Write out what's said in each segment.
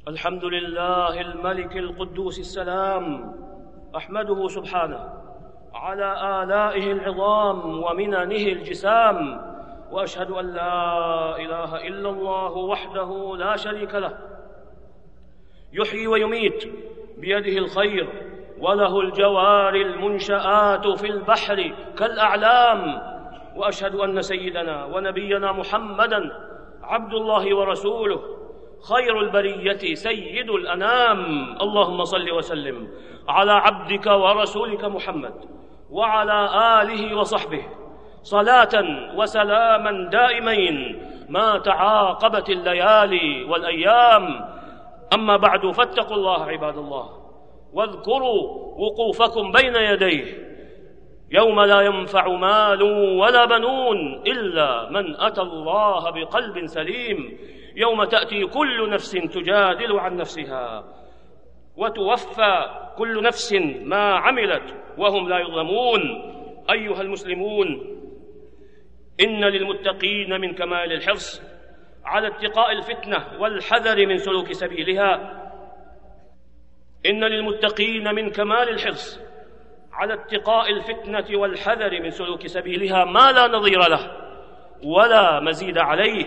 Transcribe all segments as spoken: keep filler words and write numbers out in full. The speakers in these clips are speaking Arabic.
الحمد لله الملك القدوس السلام، أحمده سبحانه على آلائه العظام ومننه الجسام، وأشهد أن لا إله إلا الله وحده لا شريك له، يحيي ويميت بيده الخير، وله الجوار المنشآت في البحر كالأعلام. وأشهد أن سيدنا ونبينا محمدًا عبد الله ورسوله، خير البرية سيد الأنام. اللهم صل وسلم على عبدك ورسولك محمد وعلى آله وصحبه صلاة وسلاما دائمين ما تعاقبت الليالي والأيام. أما بعد، فاتقوا الله عباد الله، واذكروا وقوفكم بين يديه يوم لا ينفع مال ولا بنون إلا من أتى الله بقلب سليم، يوم تأتي كل نفس تجادل عن نفسها وتوفى كل نفس ما عملت وهم لا يظلمون. أيها المسلمون، إن للمتقين من كمال الحرص على اتقاء الفتنة والحذر من سلوك سبيلها إن للمتقين من كمال الحرص على اتقاء الفتنة والحذر من سلوك سبيلها ما لا نظير له ولا مزيد عليه.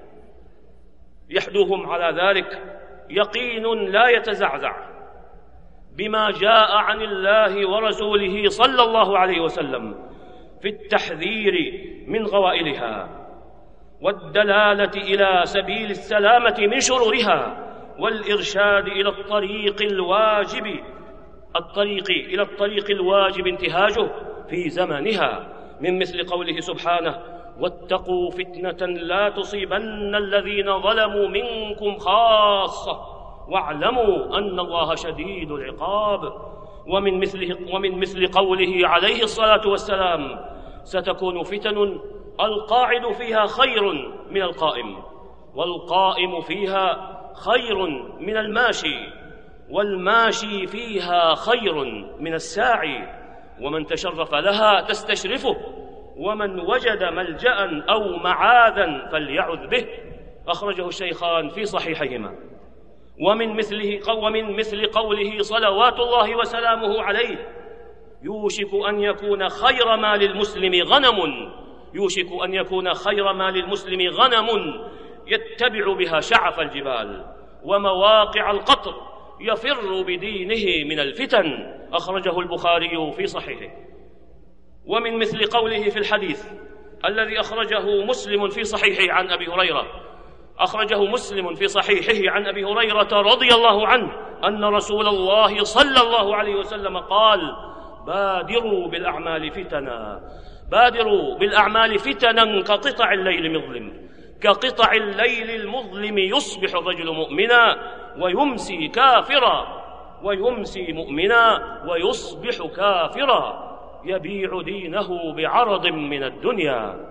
يحدوهم على ذلك يقين لا يتزعزع بما جاء عن الله ورسوله صلى الله عليه وسلم في التحذير من غوائلها والدلالة إلى سبيل السلامة من شرورها، والإرشاد إلى الطريق الواجب الطريق إلى الطريق الواجب انتهاجه في زمانها، من مثل قوله سبحانه: واتقوا فتنة لا تصيبن الذين ظلموا منكم خاصة واعلموا أن الله شديد العقاب. ومن مثله ومن مثل قوله عليه الصلاة والسلام: ستكون فتن القاعد فيها خير من القائم، والقائم فيها خير من الماشي، والماشي فيها خير من الساعي، ومن تشرف لها تستشرفه، ومن وجد ملجأ أو معاذا فليعذ به. أخرجه الشيخان في صحيحهما. ومن مثله ومن مثل قوله صلوات الله وسلامه عليه: يوشك أن يكون خير ما للمسلم غنم يوشك أن يكون خير ما للمسلم غنم يتبع بها شعف الجبال ومواقع القطر يفر بدينه من الفتن. أخرجه البخاري في صحيحه. ومن مثل قوله في الحديث الذي أخرجه مسلم في صحيحه عن أبي هريرة أخرجه مسلم في صحيحه عن أبي هريرة رضي الله عنه أن رسول الله صلى الله عليه وسلم قال: بادروا بالأعمال فتنا بادروا بالأعمال فتنا كقطع الليل المظلم كقطع الليل المظلم يصبح الرجل مؤمنا ويمسي كافرا ويمسي مؤمنا ويصبح كافرا يبيع دينه بعرض من الدنيا.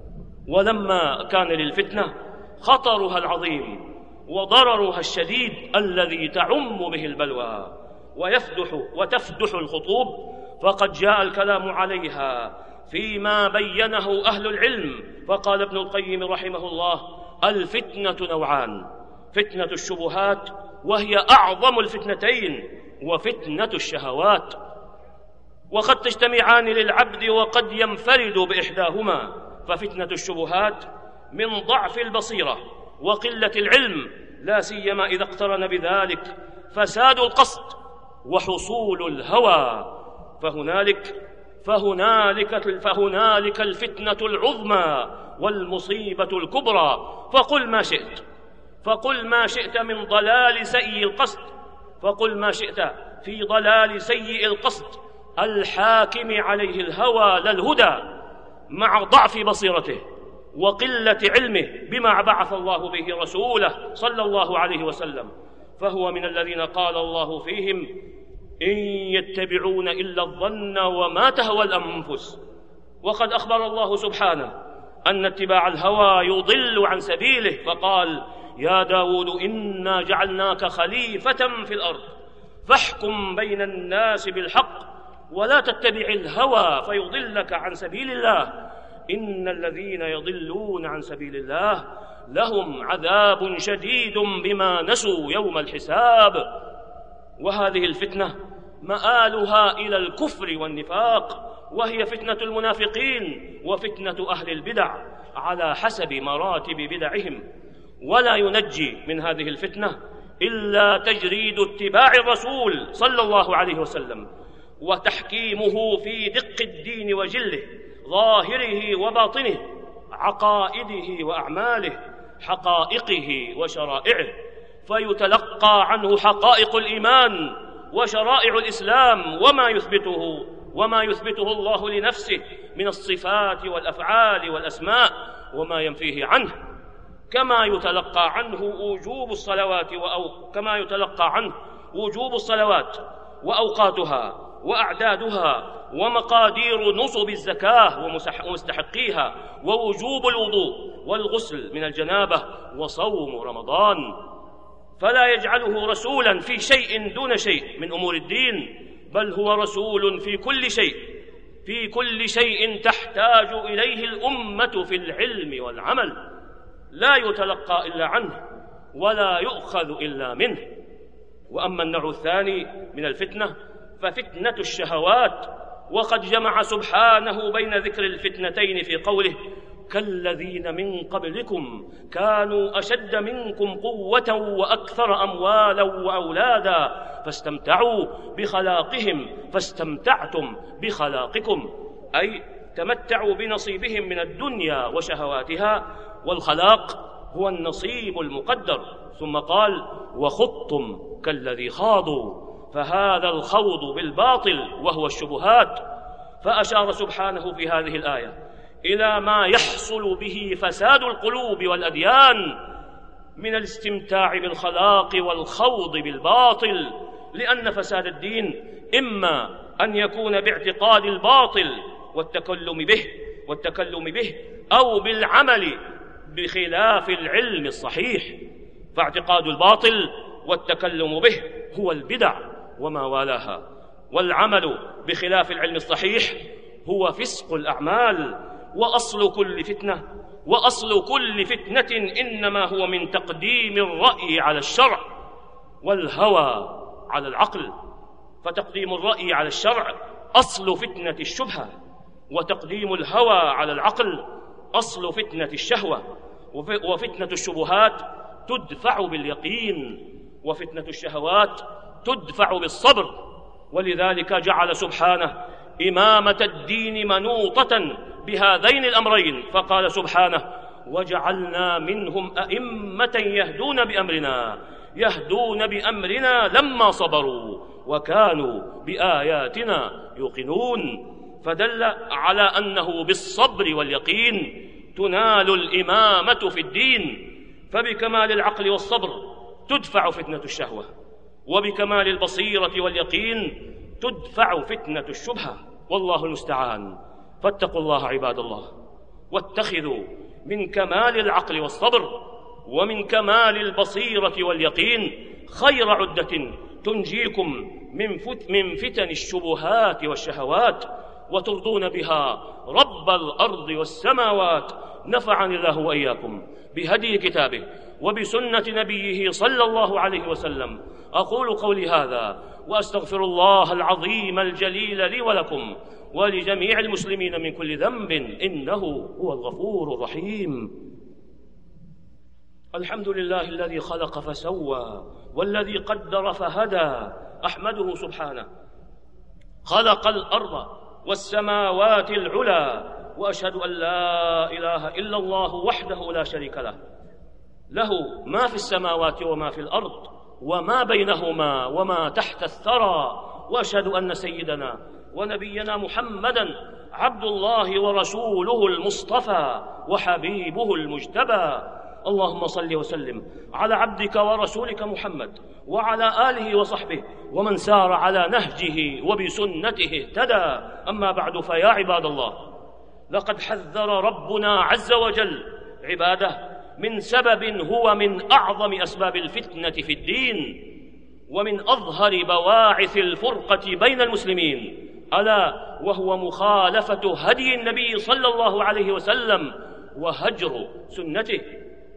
ولما كان للفتنة خطرها العظيم وضررها الشديد الذي تعم به البلوى ويفدح وتفدح الخطوب، فقد جاء الكلام عليها فيما بينه أهل العلم. فقال ابن القيم رحمه الله: الفتنة نوعان: فتنة الشبهات وهي أعظم الفتنتين، وفتنة الشهوات، وقد تجتمعان للعبد وقد ينفرد بإحداهما. ففتنة الشبهات من ضعف البصيرة وقلة العلم، لا سيما إذا اقترن بذلك فساد القصد وحصول الهوى، فهنالك فهنالك فهنالك الفتنة العظمى والمصيبة الكبرى. فقل ما شئت فقل ما شئت من ضلال سيء القصد فقل ما شئت في ضلال سيء القصد الحاكم عليه الهوى لا الهدى، مع ضعف بصيرته وقلة علمه بما بعث الله به رسوله صلى الله عليه وسلم، فهو من الذين قال الله فيهم: إن يتبعون إلا الظن وما تهوى الأنفس. وقد أخبر الله سبحانه أن اتباع الهوى يضل عن سبيله، فقال: يا داود إنا جعلناك خليفة في الأرض فاحكم بين الناس بالحق ولا تتبع الهوى فيضلك عن سبيل الله، إن الذين يضلون عن سبيل الله لهم عذاب شديد بما نسوا يوم الحساب. وهذه الفتنة مآلها إلى الكفر والنفاق، وهي فتنة المنافقين وفتنة أهل البدع على حسب مراتب بدعهم. ولا ينجي من هذه الفتنة إلا تجريد اتباع الرسول صلى الله عليه وسلم، وتحكيمه في دق الدين وجله، ظاهره وباطنه، عقائده وأعماله، حقائقه وشرائعه، فيتلقى عنه حقائق الإيمان وشرائع الإسلام وما يثبته وما يثبته الله لنفسه من الصفات والأفعال والأسماء، وما ينفيه عنه، كما يتلقى عنه وجوب الصلوات وأو كما يتلقى عنه وجوب الصلوات وأوقاتها وأعدادها ومقادير نصب الزكاة ومستحقيها، ووجوب الوضوء والغسل من الجنابة وصوم رمضان. فلا يجعله رسولا في شيء دون شيء من أمور الدين، بل هو رسول في كل شيء في كل شيء تحتاج إليه الأمة في العلم والعمل، لا يتلقى إلا عنه ولا يؤخذ إلا منه. وأما النوع الثاني من الفتنة ففتنة الشهوات، وقد جمع سبحانه بين ذكر الفتنتين في قوله: كالذين من قبلكم كانوا أشد منكم قوة وأكثر أموالا وأولادا فاستمتعوا بخلاقهم فاستمتعتم بخلاقكم، أي تمتعوا بنصيبهم من الدنيا وشهواتها، والخلاق هو النصيب المقدر. ثم قال: وخضتم كالذي خاضوا، فهذا الخوض بالباطل وهو الشبهات. فأشار سبحانه في هذه الآية إلى ما يحصل به فساد القلوب والأديان من الاستمتاع بالخلاق والخوض بالباطل، لأن فساد الدين إما أن يكون باعتقاد الباطل والتكلم به والتكلم به أو بالعمل بخلاف العلم الصحيح. فاعتقاد الباطل والتكلم به هو البدع وما والاها، والعمل بخلاف العلم الصحيح هو فسق الأعمال. وأصل كل فتنة وأصل كل فتنة إنما هو من تقديم الرأي على الشرع والهوى على العقل. فتقديم الرأي على الشرع أصل فتنة الشبهة، وتقديم الهوى على العقل أصل فتنة الشهوة. وفتنة الشبهات تدفع باليقين، وفتنة الشهوات تدفع بالصبر. ولذلك جعل سبحانه إمامة الدين منوطة بهذين الأمرين، فقال سبحانه: وجعلنا منهم أئمة يهدون بأمرنا يهدون بأمرنا لما صبروا وكانوا بآياتنا يوقنون. فدل على أنه بالصبر واليقين تنال الإمامة في الدين. فبكمال العقل والصبر تدفع فتنة الشهوة، وبكمال البصيرة واليقين تدفع فتنة الشبهة، والله المستعان. فاتقوا الله عباد الله، واتخذوا من كمال العقل والصبر ومن كمال البصيرة واليقين خير عدة تنجيكم من, فت من فتن الشبهات والشهوات، وترضون بها رب الأرض والسماوات. نفعني الله وإياكم بهدي كتابه وبسنة نبيه صلى الله عليه وسلم. أقول قولي هذا وأستغفر الله العظيم الجليل لي ولكم ولجميع المسلمين من كل ذنب، إنه هو الغفور الرحيم. الحمد لله الذي خلق فسوى والذي قدر فهدى، أحمده سبحانه. خلق الأرض والسماوات العلى، وأشهد أن لا إله إلا الله وحده لا شريك له، له ما في السماوات وما في الأرض وما بينهما وما تحت الثرى. وأشهد أن سيدنا ونبينا محمدًا عبد الله ورسوله المصطفى وحبيبه المجتبى. اللهم صل وسلم على عبدك ورسولك محمد وعلى آله وصحبه ومن سار على نهجه وبسنته اهتدى. أما بعد، فيا عباد الله، لقد حذر ربنا عز وجل عباده من سبب هو من أعظم أسباب الفتنة في الدين ومن أظهر بواعث الفرقة بين المسلمين، ألا وهو مخالفة هدي النبي صلى الله عليه وسلم وهجر سنته.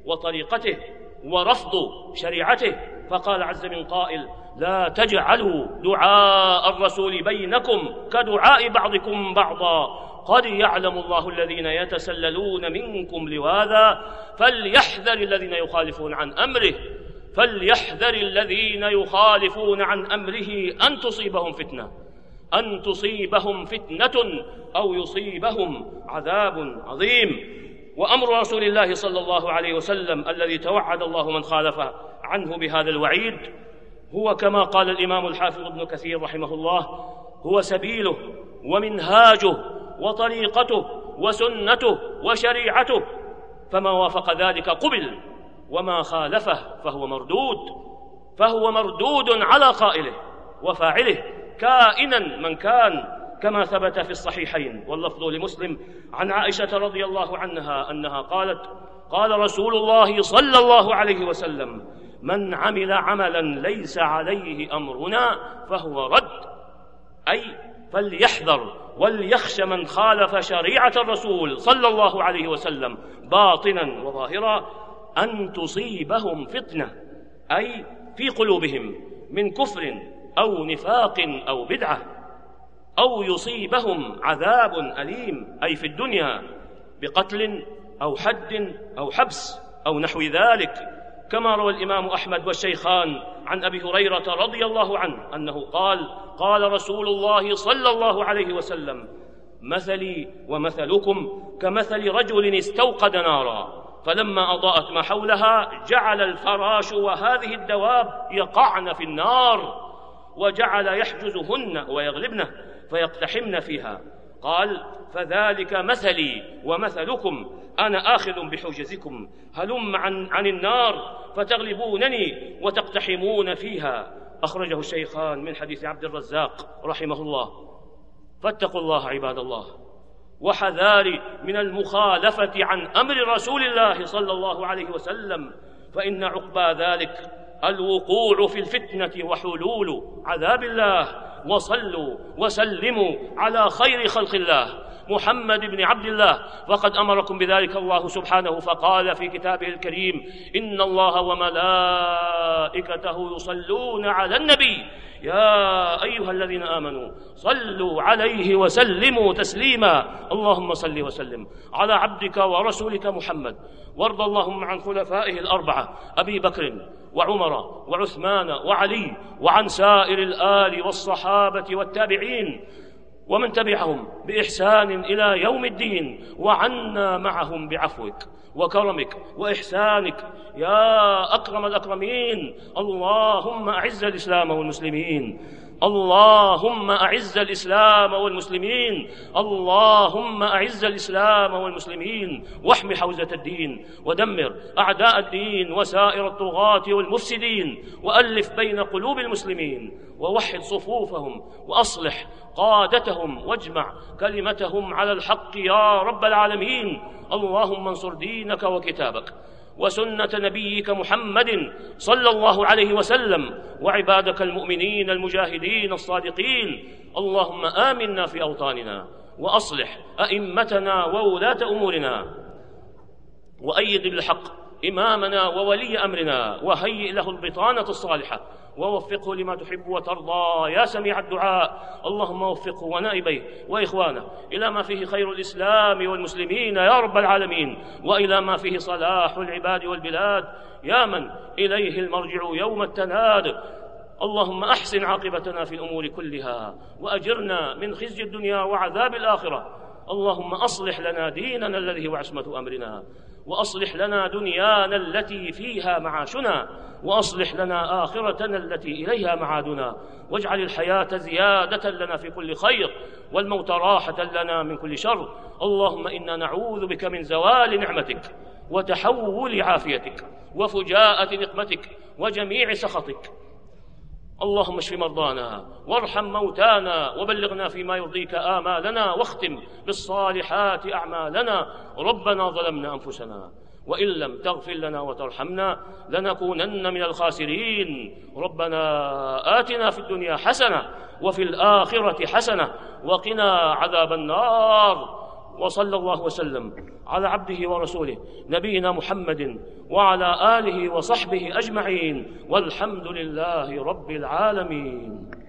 وطريقته ورفض شريعته. فقال عز من قائل: لا تجعلوا دعاء الرسول بينكم كدعاء بعضكم بعضا قد يعلم الله الذين يتسللون منكم لواذا فليحذر الذين يخالفون عن أمره فليحذر الذين يخالفون عن أمره أن تصيبهم فتنة أن تصيبهم فتنة أو يصيبهم عذاب عظيم. وأمر رسول الله صلى الله عليه وسلم الذي توعد الله من خالف عنه بهذا الوعيد هو كما قال الإمام الحافظ ابن كثير رحمه الله: هو سبيله ومنهاجه وطريقته وسنته وشريعته، فما وافق ذلك قبل وما خالفه فهو مردود فهو مردود على قائله وفاعله كائنا من كان، كما ثبت في الصحيحين واللفظ لمسلم عن عائشة رضي الله عنها أنها قالت: قال رسول الله صلى الله عليه وسلم: من عمل عملا ليس عليه أمرنا فهو رد، أي فليحذر وليخش من خالف شريعة الرسول صلى الله عليه وسلم باطنا وظاهرا أن تصيبهم فتنة، أي في قلوبهم من كفر أو نفاق أو بدعة، أو يصيبهم عذاب أليم، أي في الدنيا بقتل أو حد أو حبس أو نحو ذلك، كما روى الإمام أحمد والشيخان عن أبي هريرة رضي الله عنه أنه قال: قال رسول الله صلى الله عليه وسلم: مثلي ومثلكم كمثل رجل استوقد نارا فلما أضاءت ما حولها جعل الفراش وهذه الدواب يقعن في النار وجعل يحجزهن ويغلبن فيقتحمن فيها. قال: فذلك مثلي ومثلكم، أنا آخذ بحجزكم، هلم عن, عن النار فتغلبونني وتقتحمون فيها. أخرجه الشيخان من حديث عبد الرزاق رحمه الله. فاتقوا الله عباد الله، وحذاري من المخالفة عن أمر رسول الله صلى الله عليه وسلم، فإن عقبى ذلك الوقوع في الفتنة وحلول عذاب الله. وصلوا وسلموا على خير خلق الله محمد بن عبد الله، فقد أمركم بذلك الله سبحانه فقال في كتابه الكريم: إن الله وملائكته يصلون على النبي يا أيها الذين آمنوا صلوا عليه وسلموا تسليما. اللهم صل وسلم على عبدك ورسولك محمد، وارض اللهم عن خلفائه الأربعة أبي بكر وعمر وعثمان وعلي، وعن سائر الآل والصحابة والتابعين ومن تبعهم بإحسان إلى يوم الدين، وعنا معهم بعفوك وكرمك وإحسانك يا أكرم الأكرمين. اللهم أعز الإسلام والمسلمين اللهم أعز الإسلام والمسلمين اللهم أعز الإسلام والمسلمين واحم حوزة الدين، ودمر أعداء الدين وسائر الطغاة والمفسدين، وألف بين قلوب المسلمين، ووحد صفوفهم، وأصلح قادتهم، واجمع كلمتهم على الحق يا رب العالمين. اللهم انصر دينك وكتابك وسنة نبيك محمد صلى الله عليه وسلم، وعبادك المؤمنين المجاهدين الصادقين. اللهم آمنا في أوطاننا، وأصلح أئمتنا وولاة أمورنا، وأيد بالحق إمامنا وولي أمرنا، وهيئ له البطانة الصالحة، ووفقه لما تحب وترضى يا سميع الدعاء. اللهم وفقه ونائبيه وإخوانه إلى ما فيه خير الإسلام والمسلمين يا رب العالمين، وإلى ما فيه صلاح العباد والبلاد يا من إليه المرجع يوم التناد. اللهم أحسن عاقبتنا في الأمور كلها، وأجرنا من خزي الدنيا وعذاب الآخرة. اللهم أصلح لنا ديننا الذي هو عصمة أمرنا، وأصلح لنا دنيانا التي فيها معاشنا، وأصلح لنا آخرتنا التي إليها معادنا، واجعل الحياة زيادة لنا في كل خير، والموت راحة لنا من كل شر. اللهم إنا نعوذ بك من زوال نعمتك، وتحول عافيتك، وفجاءة نقمتك، وجميع سخطك. اللهم اشف مرضانا وارحم موتانا، وبلغنا فيما يرضيك آمالنا، واختم بالصالحات أعمالنا. ربنا ظلمنا أنفسنا وإن لم تغفر لنا وترحمنا لنكونن من الخاسرين. ربنا آتنا في الدنيا حسنة وفي الآخرة حسنة وقنا عذاب النار. وصلى الله وسلم على عبده ورسوله نبينا محمد وعلى آله وصحبه أجمعين، والحمد لله رب العالمين.